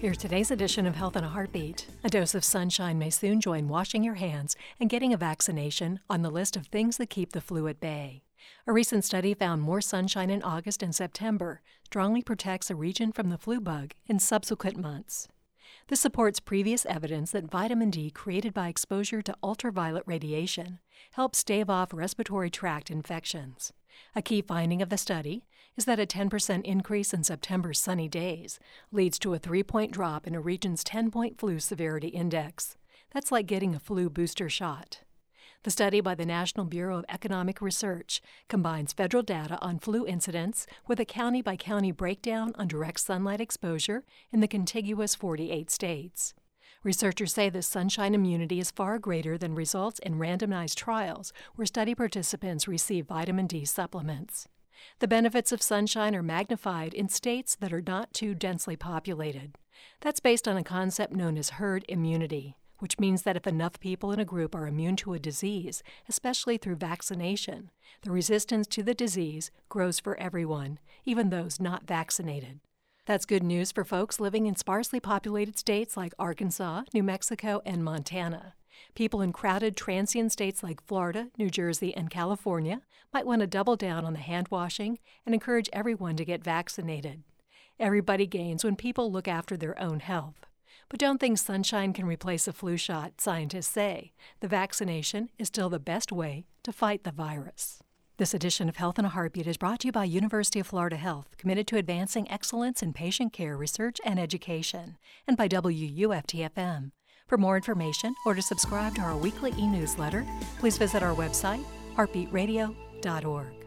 Here's today's edition of Health in a Heartbeat. A dose of sunshine may soon join washing your hands and getting a vaccination on the list of things that keep the flu at bay. A recent study found more sunshine in August and September strongly protects a region from the flu bug in subsequent months. This supports previous evidence that vitamin D created by exposure to ultraviolet radiation helps stave off respiratory tract infections. A key finding of the study is that a 10% increase in September's sunny days leads to a 3-point drop in a region's 10-point flu severity index. That's like getting a flu booster shot. The study by the National Bureau of Economic Research combines federal data on flu incidents with a county-by-county breakdown on direct sunlight exposure in the contiguous 48 states. Researchers say this sunshine immunity is far greater than results in randomized trials where study participants receive vitamin D supplements. The benefits of sunshine are magnified in states that are not too densely populated. That's based on a concept known as herd immunity, which means that if enough people in a group are immune to a disease, especially through vaccination, the resistance to the disease grows for everyone, even those not vaccinated. That's good news for folks living in sparsely populated states like Arkansas, New Mexico, and Montana. People in crowded transient states like Florida, New Jersey, and California might want to double down on the hand washing and encourage everyone to get vaccinated. Everybody gains when people look after their own health. But don't think sunshine can replace a flu shot, scientists say. The vaccination is still the best way to fight the virus. This edition of Health in a Heartbeat is brought to you by University of Florida Health, committed to advancing excellence in patient care, research, and education, and by WUFT-FM. For more information or to subscribe to our weekly e-newsletter, please visit our website, heartbeatradio.org.